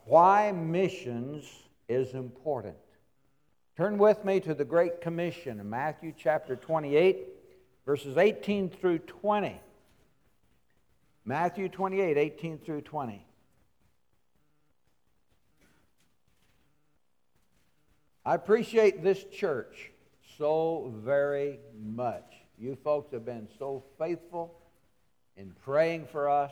Why missions is important. Turn with me to the Great Commission in Matthew chapter 28, verses 18 through 20. Matthew 28, 18 through 20. I appreciate this church so very much. You folks have been so faithful in praying for us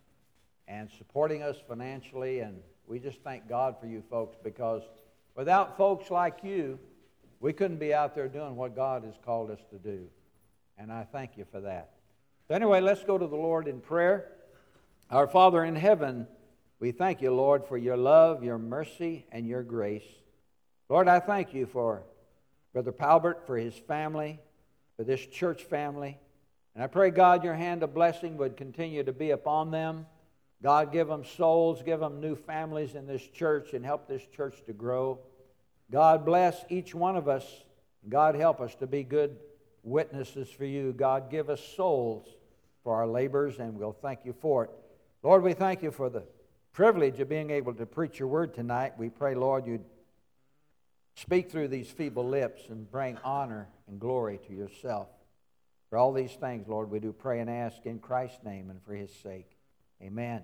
and supporting us financially, and we just thank God for you folks, because without folks like you, we couldn't be out there doing what God has called us to do. And I thank you for that. So anyway, let's go to the Lord in prayer. Our Father in heaven, we thank you, Lord, for your love, your mercy, and your grace. Lord, I thank you for Brother Palbert, for his family, for this church family. And I pray, God, your hand of blessing would continue to be upon them. God, give them souls, give them new families in this church, and help this church to grow. God, bless each one of us. God, help us to be good witnesses for you. God, give us souls for our labors, and we'll thank you for it. Lord, we thank you for the privilege of being able to preach your word tonight. We pray, Lord, you'd speak through these feeble lips and bring honor and glory to yourself. For all these things, Lord, we do pray and ask in Christ's name and for his sake. Amen.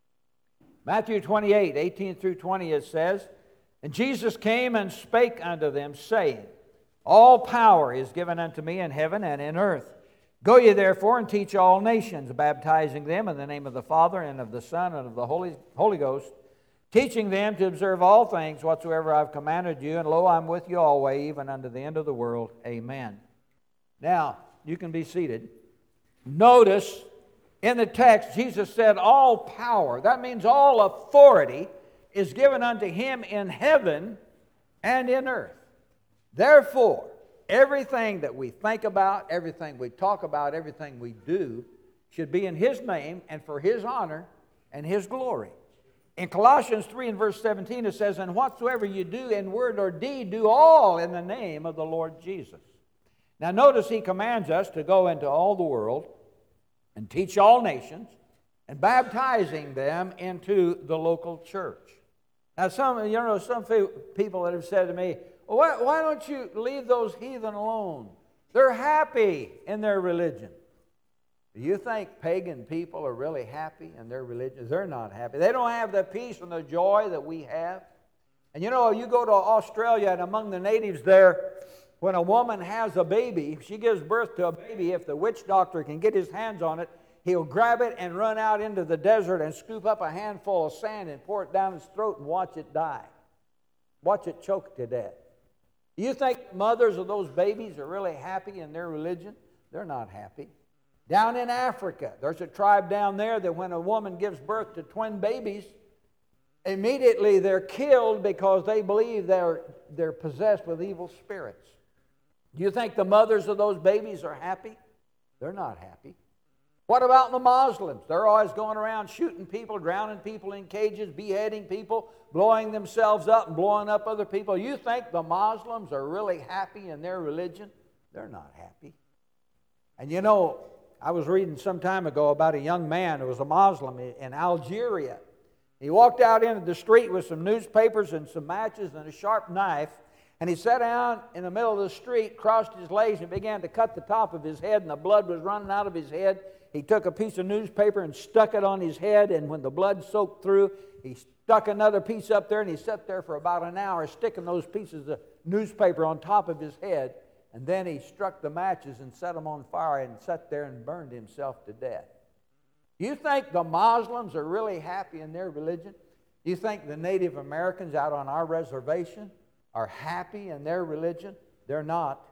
Matthew 28, 18 through 20, it says, And Jesus came and spake unto them, saying, All power is given unto me in heaven and in earth. Go ye therefore and teach all nations, baptizing them in the name of the Father and of the Son and of the Holy Ghost, teaching them to observe all things whatsoever I've commanded you, and lo, I'm with you always, even unto the end of the world. Amen. Now, you can be seated. Notice in the text, Jesus said all power, that means all authority, is given unto him in heaven and in earth. Therefore, everything that we think about, everything we talk about, everything we do should be in his name and for his honor and his glory. In Colossians 3 and verse 17 it says, And whatsoever you do in word or deed, do all in the name of the Lord Jesus. Now notice he commands us to go into all the world and teach all nations, and baptizing them into the local church. Now some people that have said to me, why don't you leave those heathen alone? They're happy in their religion. Do you think pagan people are really happy in their religion? They're not happy. They don't have the peace and the joy that we have. And you go to Australia, and among the natives there, when a woman has a baby, she gives birth to a baby, if the witch doctor can get his hands on it, he'll grab it and run out into the desert and scoop up a handful of sand and pour it down his throat and watch it die. Watch it choke to death. Do you think mothers of those babies are really happy in their religion? They're not happy. Down in Africa, there's a tribe down there that when a woman gives birth to twin babies, immediately they're killed because they believe they're possessed with evil spirits. Do you think the mothers of those babies are happy? They're not happy. What about the Muslims? They're always going around shooting people, drowning people in cages, beheading people, blowing themselves up and blowing up other people. You think the Muslims are really happy in their religion? They're not happy. And I was reading some time ago about a young man who was a Muslim in Algeria. He walked out into the street with some newspapers and some matches and a sharp knife, and he sat down in the middle of the street, crossed his legs, and began to cut the top of his head, and the blood was running out of his head. He took a piece of newspaper and stuck it on his head, and when the blood soaked through, he stuck another piece up there, and he sat there for about an hour sticking those pieces of newspaper on top of his head. And then he struck the matches and set them on fire and sat there and burned himself to death. You think the Muslims are really happy in their religion? You think the Native Americans out on our reservation are happy in their religion? They're not.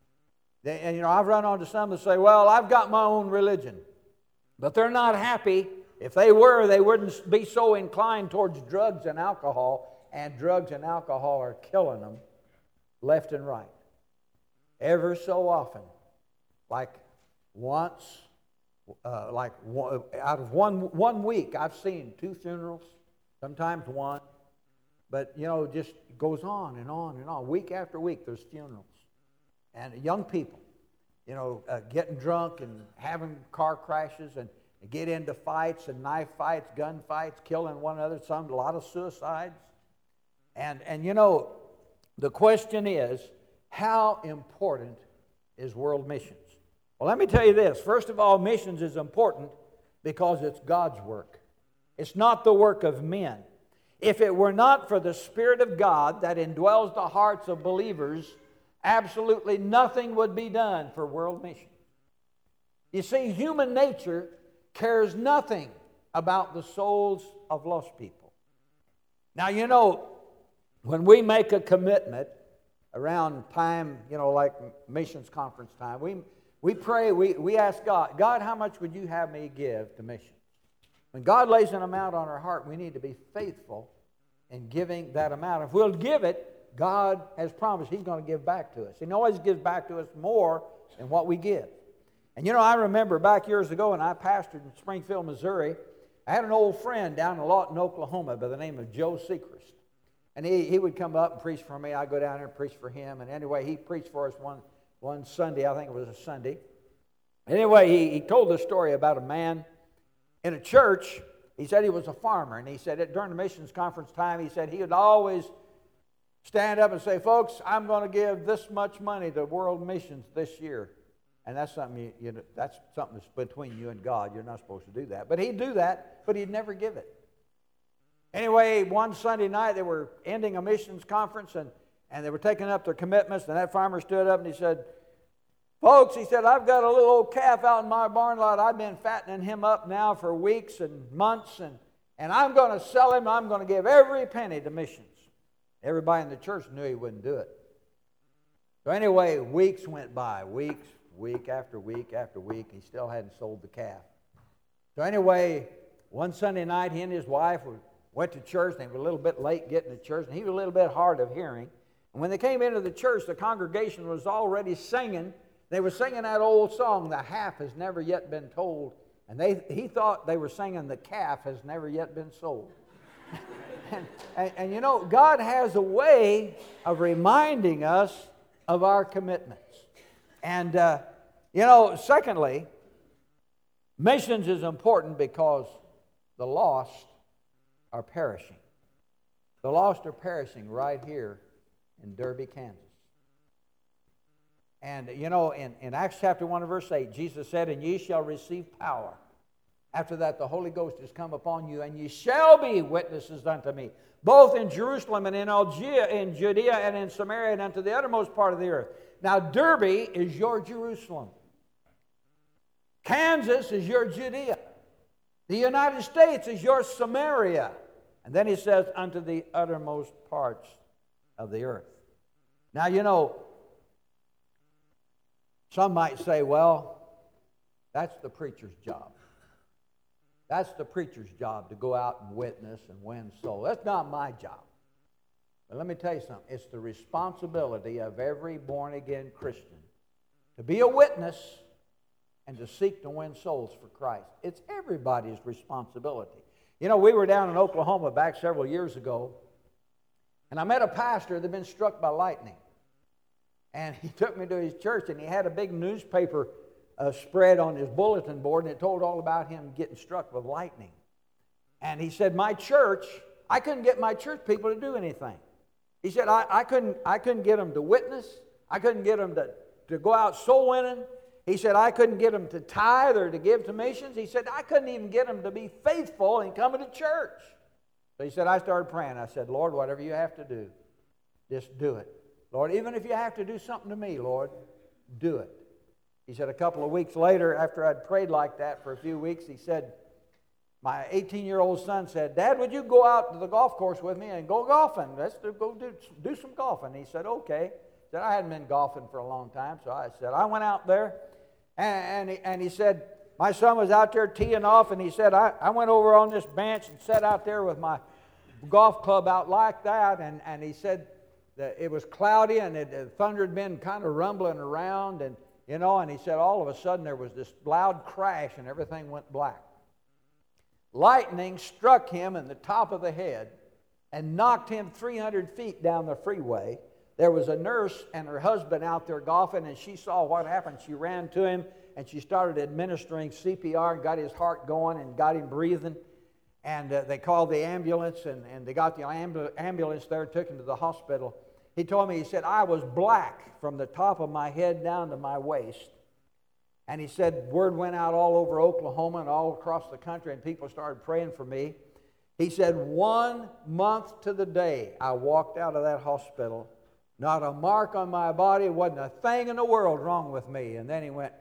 I've run onto some that say, well, I've got my own religion. But they're not happy. If they were, they wouldn't be so inclined towards drugs and alcohol, and drugs and alcohol are killing them left and right. Ever so often, out of one week, I've seen 2 funerals, sometimes 1. But, just goes on and on and on. Week after week, there's funerals. And young people, getting drunk and having car crashes. And, They get into fights and knife fights, gun fights, killing one another, a lot of suicides. And you know, the question is, how important is world missions? Well, let me tell you this. First of all, missions is important because it's God's work. It's not the work of men. If it were not for the Spirit of God that indwells the hearts of believers, absolutely nothing would be done for world missions. You see, human nature cares nothing about the souls of lost people. Now, you know, when we make a commitment around time, you know, like missions conference time, we pray, we ask God, God, how much would you have me give to missions? When God lays an amount on our heart, we need to be faithful in giving that amount. If we'll give it, God has promised He's going to give back to us. He always gives back to us more than what we give. And you know, I remember back years ago when I pastored in Springfield, Missouri, I had an old friend down in Lawton, Oklahoma by the name of Joe Sechrist. And he would come up and preach for me. I'd go down there and preach for him. And anyway, he preached for us one Sunday. I think it was a Sunday. Anyway, he told the story about a man in a church. He said he was a farmer. And he said that during the missions conference time, he said he would always stand up and say, folks, I'm going to give this much money to world missions this year. And that's something that's something that's between you and God. You're not supposed to do that. But he'd do that, but he'd never give it. Anyway, one Sunday night, they were ending a missions conference, and they were taking up their commitments, and that farmer stood up and he said, folks, he said, I've got a little old calf out in my barn lot. I've been fattening him up now for weeks and months, and I'm going to sell him. I'm going to give every penny to missions. Everybody in the church knew he wouldn't do it. So anyway, weeks went by, week after week after week. He still hadn't sold the calf. So anyway, one Sunday night, he and his wife went to church. They were a little bit late getting to church, and he was a little bit hard of hearing. And when they came into the church, the congregation was already singing. They were singing that old song, "The Half Has Never Yet Been Told." And he thought they were singing, "The Calf Has Never Yet Been Sold." and you know, God has a way of reminding us of our commitments. And, you know, secondly, missions is important because the lost are perishing. The lost are perishing right here in Derby, Kansas. And, you know, in Acts chapter 1 and verse 8, Jesus said, and ye shall receive power. After that, the Holy Ghost is come upon you, and ye shall be witnesses unto me, both in Jerusalem and in Judea and in Samaria and unto the uttermost part of the earth. Now, Derby is your Jerusalem. Kansas is your Judea. The United States is your Samaria. And then he says, unto the uttermost parts of the earth. Now, you know, some might say, well, that's the preacher's job. That's the preacher's job, to go out and witness and win souls. That's not my job. But let me tell you something. It's the responsibility of every born-again Christian to be a witness and to seek to win souls for Christ. It's everybody's responsibility. You know, we were down in Oklahoma back several years ago, and I met a pastor that had been struck by lightning. And he took me to his church, and he had a big newspaper spread on his bulletin board, and it told all about him getting struck with lightning. And he said, my church, I couldn't get my church people to do anything. He said, I couldn't get them to witness. I couldn't get them to go out soul winning. He said, I couldn't get them to tithe or to give to missions. He said, I couldn't even get them to be faithful in coming to church. So he said, I started praying. I said, Lord, whatever you have to do, just do it. Lord, even if you have to do something to me, Lord, do it. He said a couple of weeks later, after I'd prayed like that for a few weeks, he said, my 18-year-old son said, Dad, would you go out to the golf course with me and go golfing? Let's go do some golfing. He said, okay. He said, I hadn't been golfing for a long time, so I said, I went out there, and he said, my son was out there teeing off, and he said, I went over on this bench and sat out there with my golf club out like that, and he said that it was cloudy, and the thunder had been kind of rumbling around, and you know, and he said all of a sudden there was this loud crash and everything went black. Lightning struck him in the top of the head and knocked him 300 feet down the freeway. There was a nurse and her husband out there golfing, and she saw what happened. She ran to him, and she started administering CPR and got his heart going and got him breathing. And they called the ambulance, and they got the ambulance there and took him to the hospital. He told me, he said, I was black from the top of my head down to my waist. And he said, word went out all over Oklahoma and all across the country, and people started praying for me. He said, 1 month to the day I walked out of that hospital, not a mark on my body, wasn't a thing in the world wrong with me. And then he went,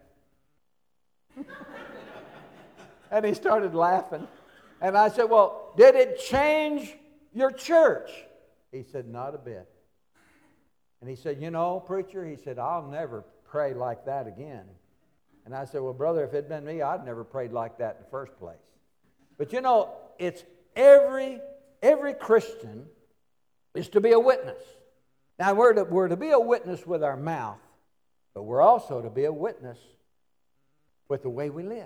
and he started laughing. And I said, well, did it change your church? He said, not a bit. And he said, you know, preacher, he said, I'll never pray like that again. And I said, well, brother, if it had been me, I'd never prayed like that in the first place. But you know, it's every Christian is to be a witness. Now, we're to be a witness with our mouth, but we're also to be a witness with the way we live.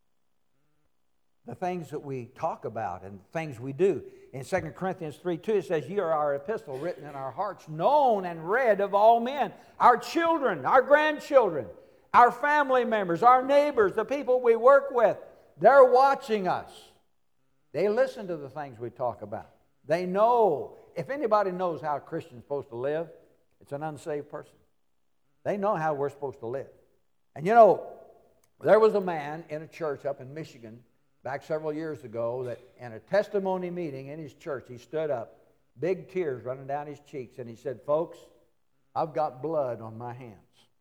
The things that we talk about and things we do. In 2 Corinthians 3:2, it says, "You are our epistle written in our hearts, known and read of all men." Our children, our grandchildren, our family members, our neighbors, the people we work with, they're watching us. They listen to the things we talk about. They know. If anybody knows how a Christian's supposed to live, it's an unsaved person. They know how we're supposed to live. And you know, there was a man in a church up in Michigan back several years ago that in a testimony meeting in his church, he stood up, big tears running down his cheeks, and he said, folks, I've got blood on my hands.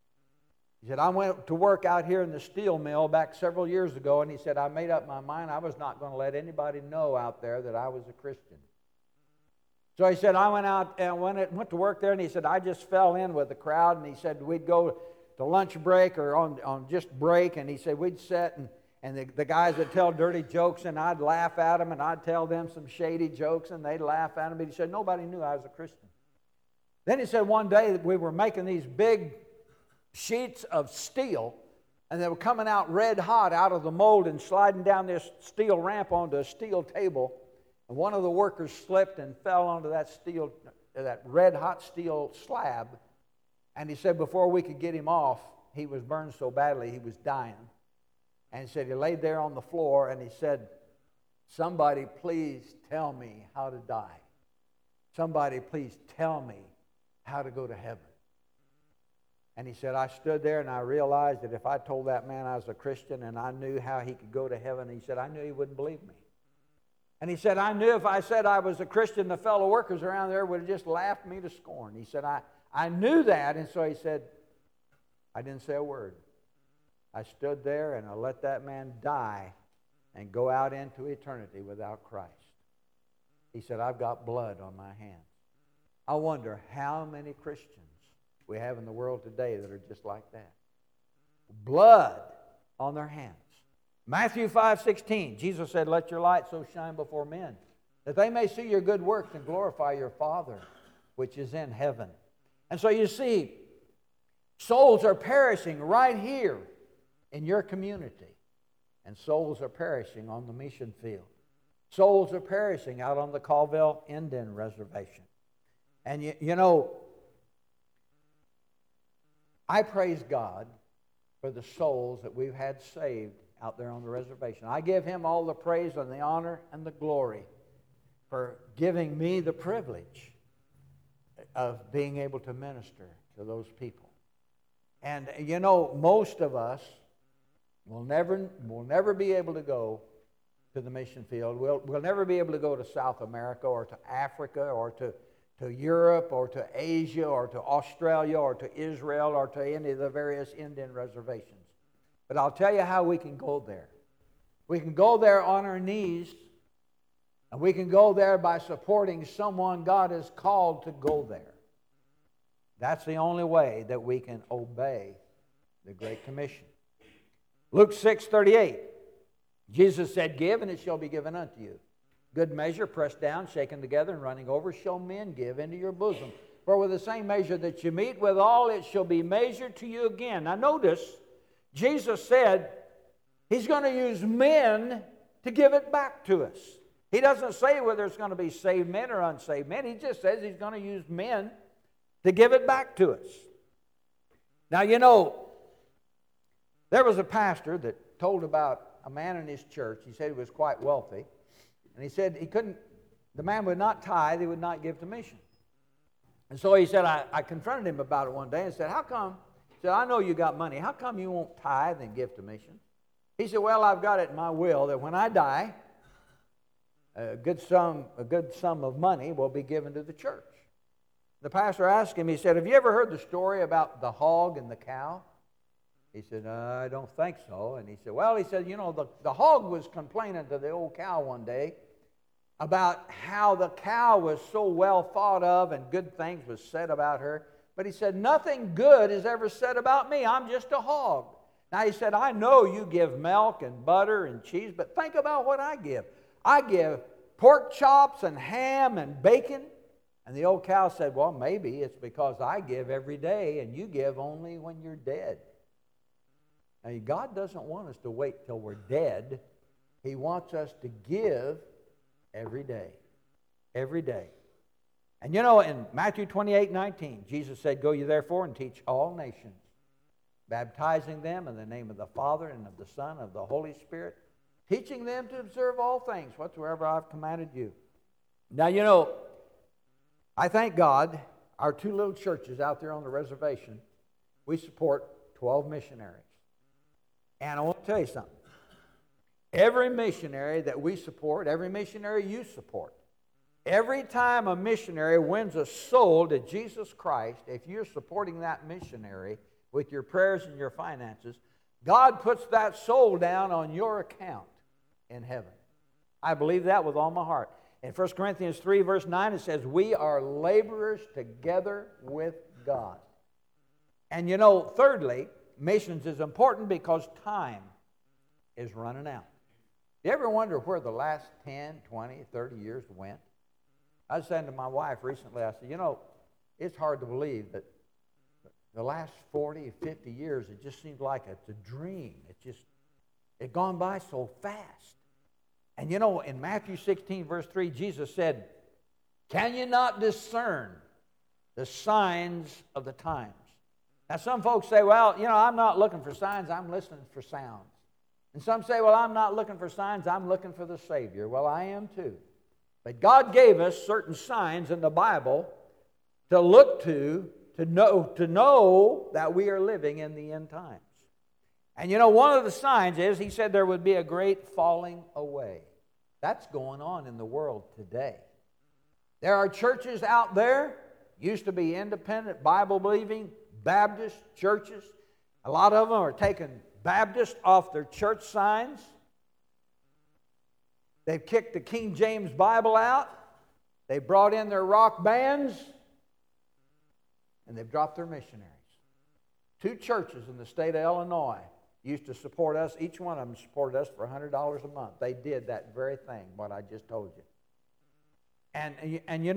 He said, I went to work out here in the steel mill back several years ago, and he said, I made up my mind I was not going to let anybody know out there that I was a Christian. So he said, I went out and went to work there, and he said, I just fell in with the crowd, and he said, we'd go to lunch break or on just break, and he said, we'd sit, and the guys would tell dirty jokes, and I'd laugh at them, and I'd tell them some shady jokes, and they'd laugh at them, but he said, nobody knew I was a Christian. Then he said, one day we were making these big sheets of steel, and they were coming out red hot out of the mold and sliding down this steel ramp onto a steel table. And one of the workers slipped and fell onto that red hot steel slab. And he said before we could get him off, he was burned so badly he was dying. And he said he laid there on the floor and he said, somebody please tell me how to die. Somebody please tell me how to go to heaven. And he said, I stood there and I realized that if I told that man I was a Christian and I knew how he could go to heaven, he said, I knew he wouldn't believe me. And he said, I knew if I said I was a Christian, the fellow workers around there would have just laughed me to scorn. He said, I knew that, and so he said, I didn't say a word. I stood there and I let that man die and go out into eternity without Christ. He said, I've got blood on my hands. I wonder how many Christians we have in the world today that are just like that. Blood on their hands. Matthew 5:16, Jesus said, let your light so shine before men, that they may see your good works and glorify your Father, which is in heaven. And so you see, souls are perishing right here in your community. And souls are perishing on the mission field. Souls are perishing out on the Colville Indian Reservation. And you know, I praise God for the souls that we've had saved out there on the reservation. I give Him all the praise and the honor and the glory for giving me the privilege of being able to minister to those people. And you know, most of us will never be able to go to the mission field. We'll never be able to go to South America or to Africa or to Europe or to Asia or to Australia or to Israel or to any of the various Indian reservations. But I'll tell you how we can go there. We can go there on our knees, and we can go there by supporting someone God has called to go there. That's the only way that we can obey the Great Commission. Luke 6:38, Jesus said, give, and it shall be given unto you. Good measure, pressed down, shaken together, and running over, shall men give into your bosom. For with the same measure that you meet withal, it shall be measured to you again. Now notice, Jesus said He's going to use men to give it back to us. He doesn't say whether it's going to be saved men or unsaved men. He just says He's going to use men to give it back to us. Now, you know, There was a pastor that told about a man in his church. He said he was quite wealthy. And he said the man would not tithe, he would not give to mission. And so he said, I confronted him about it one day and said, how come? He said, I know you got money. How come you won't tithe and give to mission? He said, well, I've got it in my will that when I die, a good sum of money will be given to the church. The pastor asked him, he said, have you ever heard the story about the hog and the cow? He said, I don't think so. And he said, well, the hog was complaining to the old cow one day about how the cow was so well thought of and good things was said about her. But he said, nothing good is ever said about me. I'm just a hog. Now he said, I know you give milk and butter and cheese, but think about what I give. I give pork chops and ham and bacon. And the old cow said, well, maybe it's because I give every day and you give only when you're dead. Now, God doesn't want us to wait till we're dead. He wants us to give every day. Every day. And in Matthew 28:19, Jesus said, go ye therefore and teach all nations, baptizing them in the name of the Father and of the Son and of the Holy Spirit, teaching them to observe all things whatsoever I've commanded you. Now, I thank God, our two little churches out there on the reservation, we support 12 missionaries. And I want to tell you something. Every missionary that we support, every missionary you support, every time a missionary wins a soul to Jesus Christ, if you're supporting that missionary with your prayers and your finances, God puts that soul down on your account in heaven. I believe that with all my heart. In 1 Corinthians 3, verse 9, it says, we are laborers together with God. And thirdly, missions is important because time is running out. You ever wonder where the last 10, 20, 30 years went? I was saying to my wife recently, I said, it's hard to believe that the last 40, 50 years, it just seems like it's a dream. It's gone by so fast. And in Matthew 16, verse 3, Jesus said, can you not discern the signs of the times? Now, some folks say, well, I'm not looking for signs, I'm listening for sounds. And some say, well, I'm not looking for signs, I'm looking for the Savior. Well, I am too. But God gave us certain signs in the Bible to look to know that we are living in the end times. And one of the signs is, he said there would be a great falling away. That's going on in the world today. There are churches out there, used to be independent, Bible-believing, Baptist churches. A lot of them are taking Baptist off their church signs. They've kicked the King James Bible out. They brought in their rock bands. And they've dropped their missionaries. 2 churches in the state of Illinois used to support us. Each one of them supported us for $100 a month. They did that very thing, what I just told you. And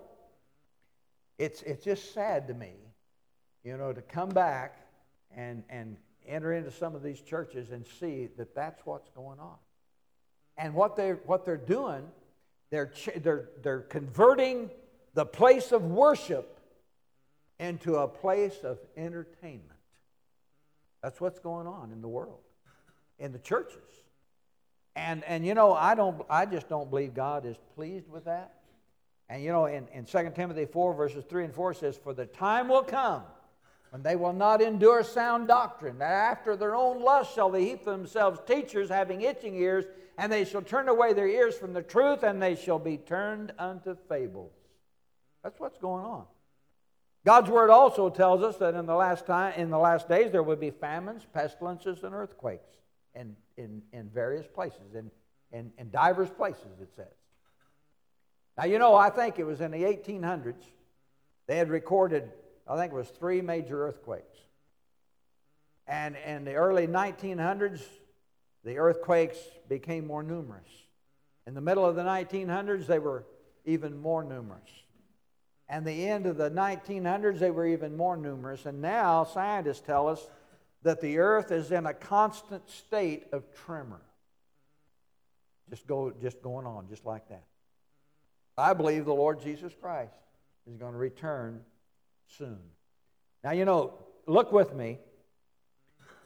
it's just sad to me, to come back and enter into some of these churches and see that that's what's going on. And what they're doing, they're converting the place of worship into a place of entertainment. That's what's going on in the world, in the churches. And I just don't believe God is pleased with that. And in 2 Timothy 4, verses 3 and 4 says, for the time will come when they will not endure sound doctrine, that after their own lust shall they heap themselves teachers having itching ears, and they shall turn away their ears from the truth, and they shall be turned unto fables. That's what's going on. God's word also tells us that in the last days there will be famines, pestilences, and earthquakes in various places, in diverse places, it says. Now, I think it was in the 1800s, they had recorded, I think it was 3 major earthquakes. And in the early 1900s, the earthquakes became more numerous. In the middle of the 1900s, they were even more numerous. And the end of the 1900s, they were even more numerous. And now scientists tell us that the earth is in a constant state of tremor. Just going on, just like that. I believe the Lord Jesus Christ is going to return soon. Now, look with me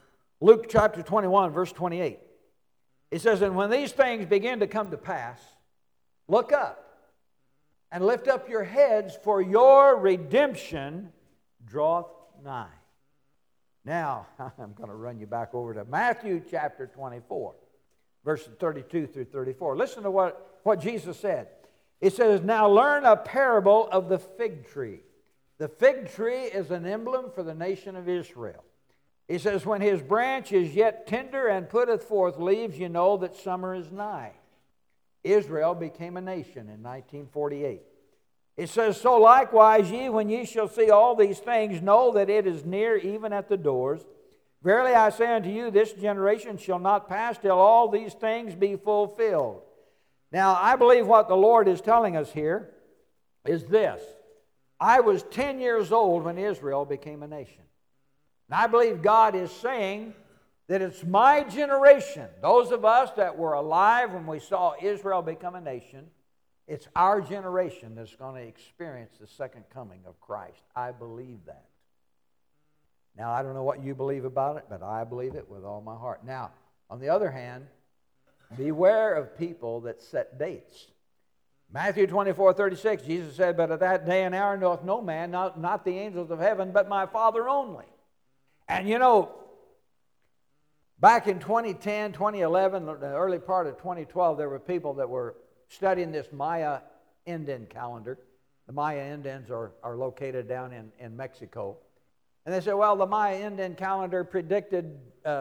Luke chapter 21, verse 28. It says, "And when these things begin to come to pass, look up and lift up your heads, for your redemption draweth nigh." Now, I'm going to run you back over to Matthew chapter 24, verses 32 through 34. Listen to what Jesus said. It says, "Now learn a parable of the fig tree." The fig tree is an emblem for the nation of Israel. He says, "When his branch is yet tender and putteth forth leaves, you know that summer is nigh." Israel became a nation in 1948. It says, "So likewise ye, when ye shall see all these things, know that it is near, even at the doors. Verily I say unto you, this generation shall not pass till all these things be fulfilled." Now, I believe what the Lord is telling us here is this. I was 10 years old when Israel became a nation. And I believe God is saying that it's my generation, those of us that were alive when we saw Israel become a nation, it's our generation that's going to experience the second coming of Christ. I believe that. Now, I don't know what you believe about it, but I believe it with all my heart. Now, on the other hand, beware of people that set dates. Matthew 24:36, Jesus said, "But at that day and hour knoweth no man, not the angels of heaven, but my Father only." And you know, back in 2010, 2011, the early part of 2012, there were people that were studying this Maya Indian calendar. The Maya Indians are located down in Mexico. And they said, well, the Maya Indian calendar predicted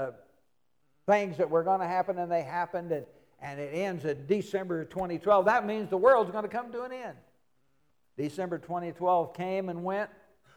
things that were going to happen, and they happened, and it ends in December 2012. That means the world's going to come to an end. December 2012 came and went.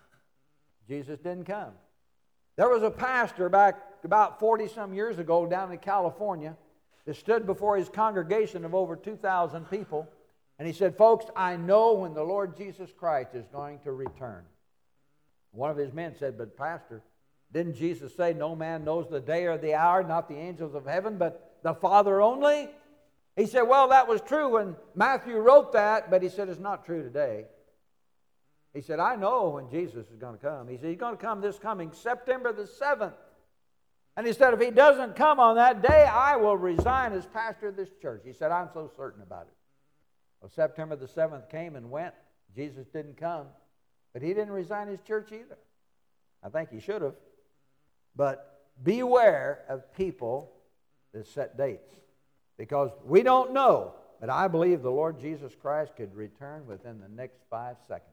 Jesus didn't come. There was a pastor back about 40-some years ago down in California that stood before his congregation of over 2,000 people, and he said, folks, I know when the Lord Jesus Christ is going to return. One of his men said, but Pastor, didn't Jesus say no man knows the day or the hour, not the angels of heaven, but the Father only? He said, well, that was true when Matthew wrote that, but he said it's not true today. He said, I know when Jesus is going to come. He said, he's going to come this coming September the 7th. And he said, if he doesn't come on that day, I will resign as pastor of this church. He said, I'm so certain about it. Well, September the 7th came and went. Jesus didn't come. But he didn't resign his church either. I think he should have. But beware of people that set dates. Because we don't know. But I believe the Lord Jesus Christ could return within the next 5 seconds.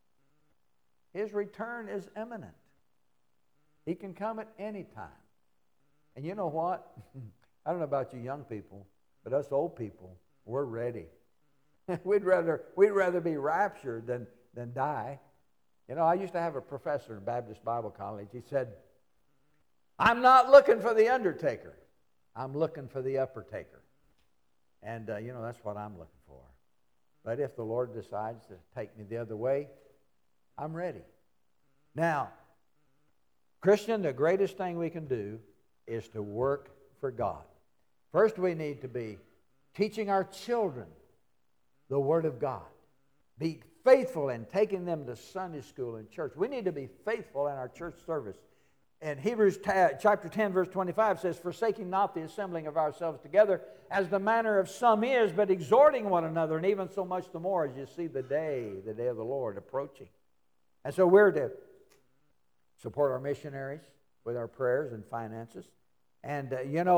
His return is imminent. He can come at any time. And you know what? I don't know about you young people, but us old people, we're ready. We'd rather be raptured than die. You know, I used to have a professor in Baptist Bible College. He said, I'm not looking for the undertaker. I'm looking for the upper-taker. And, that's what I'm looking for. But if the Lord decides to take me the other way, I'm ready. Now, Christian, the greatest thing we can do is to work for God. First, we need to be teaching our children the Word of God. Be faithful in taking them to Sunday school and church. We need to be faithful in our church service. And Hebrews chapter 10, verse 25 says, forsaking not the assembling of ourselves together, as the manner of some is, but exhorting one another, and even so much the more as you see the day of the Lord approaching. And so we're to support our missionaries with our prayers and finances. And,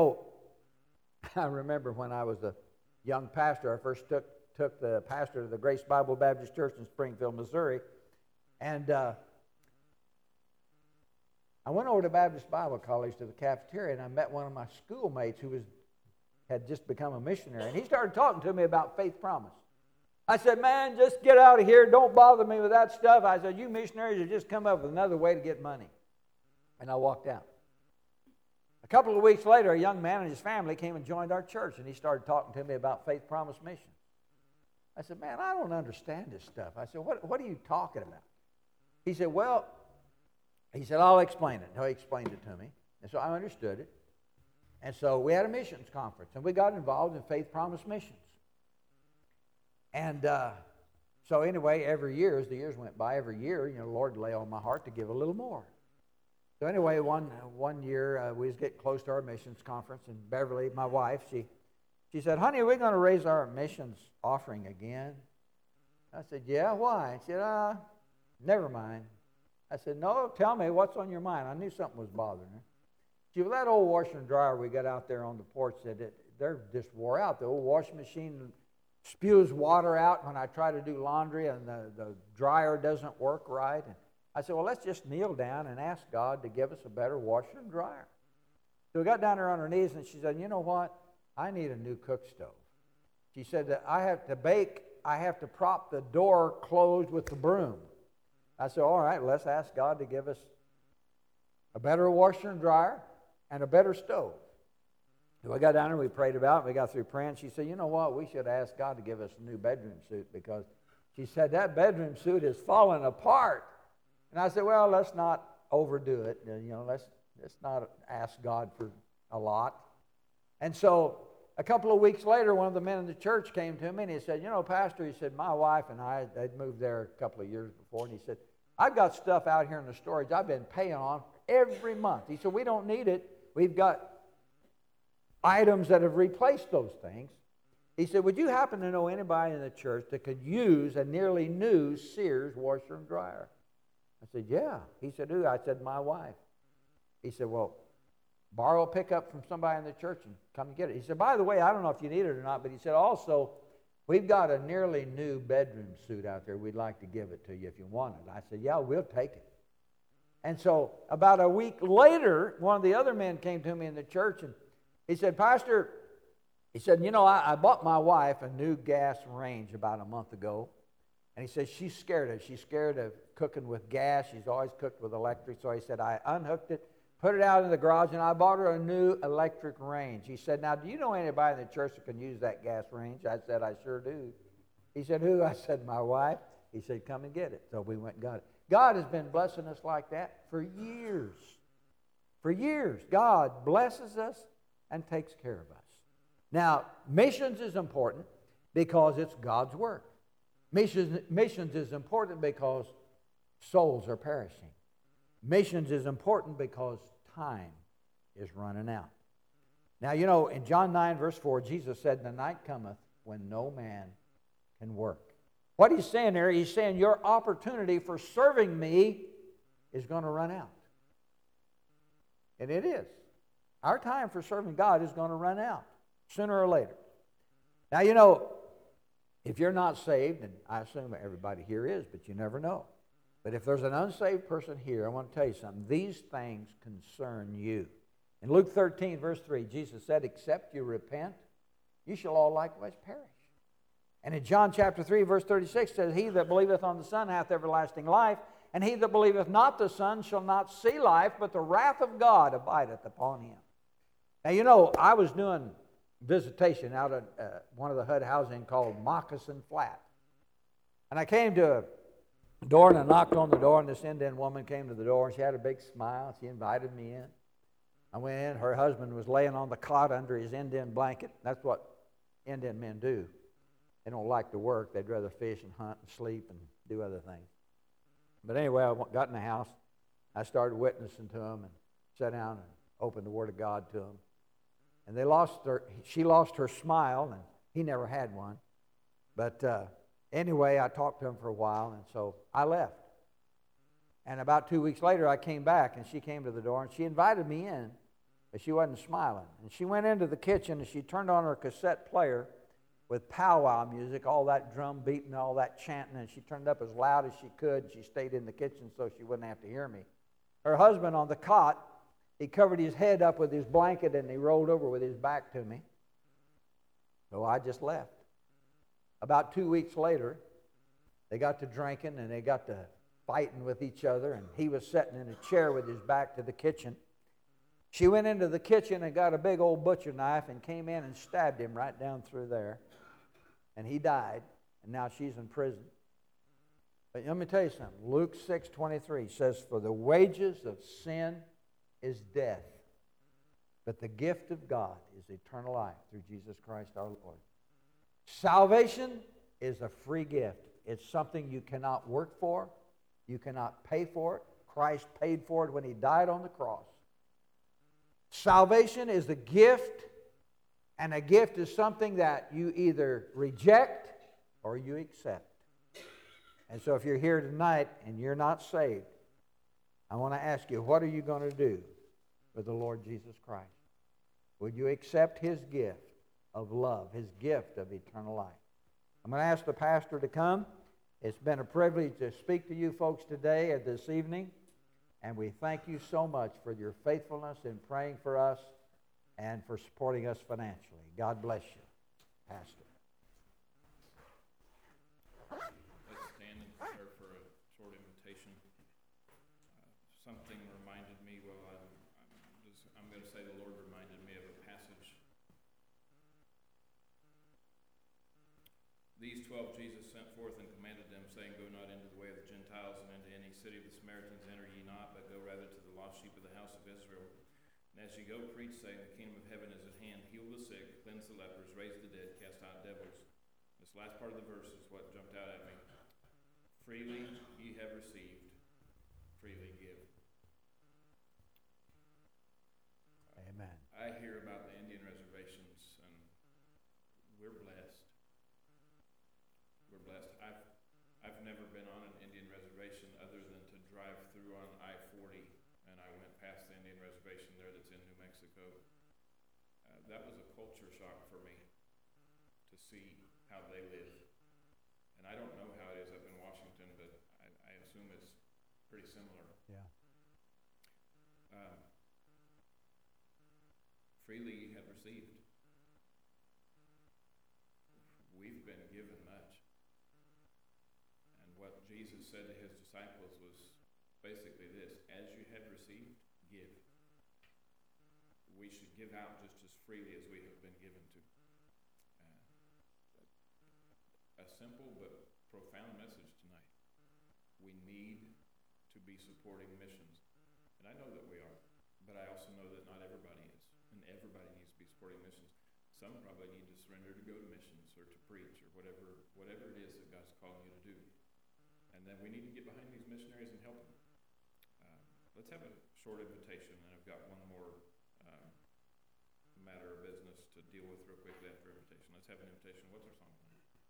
I remember when I was a young pastor, I first took the pastor of the Grace Bible Baptist Church in Springfield, Missouri. And I went over to Baptist Bible College to the cafeteria, and I met one of my schoolmates who had just become a missionary. And he started talking to me about faith promise. I said, man, just get out of here. Don't bother me with that stuff. I said, you missionaries have just come up with another way to get money. And I walked out. A couple of weeks later, a young man and his family came and joined our church, and he started talking to me about Faith Promise Mission. I said, man, I don't understand this stuff. I said, what are you talking about? He said, I'll explain it. So he explained it to me. And so I understood it. And so we had a missions conference, and we got involved in Faith Promise Missions. And so anyway, every year, as the years went by, every year, the Lord lay on my heart to give a little more. So anyway, one year we was getting close to our missions conference, and Beverly, my wife, she said, "Honey, are we going to raise our missions offering again?" I said, "Yeah, why?" She said, "Never mind." I said, "No, tell me what's on your mind." I knew something was bothering her. She said, "Well, that old washer and dryer we got out there on the porch, they're just wore out. The old washing machine spews water out when I try to do laundry, and the dryer doesn't work right." And I said, "Well, let's just kneel down and ask God to give us a better washer and dryer." So we got down there on her knees, and she said, "You know what? I need a new cook stove." She said that I have to bake, I have to prop the door closed with the broom. I said, "All right, let's ask God to give us a better washer and dryer and a better stove." So we got down there, we prayed about it, we got through praying. She said, "You know what? We should ask God to give us a new bedroom suit," because she said that bedroom suit is falling apart. And I said, "Well, let's not overdo it. Let's not ask God for a lot." And so a couple of weeks later, one of the men in the church came to me and he said, "Pastor," he said, "my wife and I, they'd moved there a couple of years before," and he said, "I've got stuff out here in the storage I've been paying on every month." He said, "We don't need it. We've got items that have replaced those things." He said, "Would you happen to know anybody in the church that could use a nearly new Sears washer and dryer?" I said, "Yeah." He said, "Who?" I said, "My wife." He said, "Well, borrow a pickup from somebody in the church and come and get it." He said, "By the way, I don't know if you need it or not, but," he said, "also, we've got a nearly new bedroom suit out there. We'd like to give it to you if you want it." I said, "Yeah, we'll take it." And so about a week later, one of the other men came to me in the church and he said, "Pastor," he said, I bought my wife a new gas range about a month ago." And he said, "She's scared of it. She's scared of cooking with gas. She's always cooked with electric." So he said, "I unhooked it, put it out in the garage, and I bought her a new electric range." He said, "Now, do you know anybody in the church that can use that gas range?" I said, "I sure do." He said, "Who?" I said, "My wife." He said, "Come and get it." So we went and got it. God has been blessing us like that for years. For years, God blesses us and takes care of us. Now, missions is important because it's God's work. Missions is important because souls are perishing. Missions is important because time is running out. Now, in John 9, verse 4, Jesus said, "The night cometh when no man can work." What he's saying there, he's saying your opportunity for serving me is going to run out. And it is. Our time for serving God is going to run out sooner or later. Now, if you're not saved, and I assume everybody here is, but you never know. But if there's an unsaved person here, I want to tell you something. These things concern you. In Luke 13, verse 3, Jesus said, "Except you repent, you shall all likewise perish." And in John chapter 3, verse 36 says, "He that believeth on the Son hath everlasting life, and he that believeth not the Son shall not see life, but the wrath of God abideth upon him." Now, I was doing visitation out at one of the HUD housing called Moccasin Flat. And I came to a door and I knocked on the door, and this Indian woman came to the door and she had a big smile. She invited me in. I went in. Her husband was laying on the cot under his Indian blanket. That's what Indian men do. They don't like to work. They'd rather fish and hunt and sleep and do other things. But anyway, I got in the house. I started witnessing to them and sat down and opened the Word of God to them. And she lost her smile, and he never had one. But anyway, I talked to him for a while, and so I left. And about 2 weeks later, I came back, and she came to the door, and she invited me in, but she wasn't smiling. And she went into the kitchen, and she turned on her cassette player with powwow music, all that drum beating, all that chanting, and she turned up as loud as she could. She stayed in the kitchen so she wouldn't have to hear me. Her husband on the cot, he covered his head up with his blanket and he rolled over with his back to me. So I just left. About 2 weeks later, they got to drinking and they got to fighting with each other, and he was sitting in a chair with his back to the kitchen. She went into the kitchen and got a big old butcher knife and came in and stabbed him right down through there. And he died, and now she's in prison. But let me tell you something. Luke 6:23 says, "For the wages of sin is death, but the gift of God is eternal life through Jesus Christ our Lord." Salvation is a free gift. It's something you cannot work for. You cannot pay for it. Christ paid for it when He died on the cross. Salvation is a gift, and a gift is something that you either reject or you accept. And so if you're here tonight and you're not saved, I want to ask you, what are you going to do for the Lord Jesus Christ? Would you accept His gift of love, His gift of eternal life? I'm going to ask the pastor to come. It's been a privilege to speak to you folks today and this evening. And we thank you so much for your faithfulness in praying for us and for supporting us financially. God bless you, Pastor. Let's stand and serve for a short invitation. Something reminded me, I'm going to say the Lord reminded me of a passage. These 12 Jesus sent forth and commanded them, saying, Go not into the way of the Gentiles, and into any city of the Samaritans enter ye not, but go rather to the lost sheep of the house of Israel. And as ye go, preach, saying, The kingdom of heaven is at hand. Heal the sick, cleanse the lepers, raise the dead, cast out devils. This last part of the verse is what jumped out at me. Freely ye have received, freely give. Amen. I hear about the Indian reservations, and we're blessed. We're blessed. I've never been on an Indian reservation other than to drive through on I-40, and I went past the Indian reservation there that's in New Mexico. That was a culture shock for me to see how they live. And I don't know how it is up in Washington, but I assume it's pretty similar. Yeah. Freely ye have received. We've been given much. And what Jesus said to his disciples was basically this: as you have received, give. We should give out just as freely as we have been given to. A simple but profound message tonight. We need to be supporting missions. And I know that we are, but I also know that not everybody is. And everybody needs to be supporting missions. Some probably need to surrender to go to missions or to preach or whatever it is that God's calling you to do. And then we need to get behind these missionaries and help them. Let's have a short invitation, and I've got one more matter of business to deal with real quickly after invitation. Let's have an invitation. What's our song?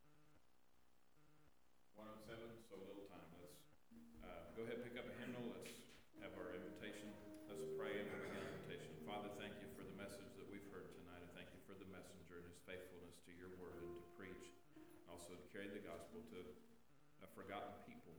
107, so little time. Let's go ahead and pick up a hymnal. Let's have our invitation. Let's pray and we'll begin our invitation. Father, thank you for the message that we've heard tonight. I thank you for the messenger and his faithfulness to your word and to preach, also to carry the gospel to a forgotten people.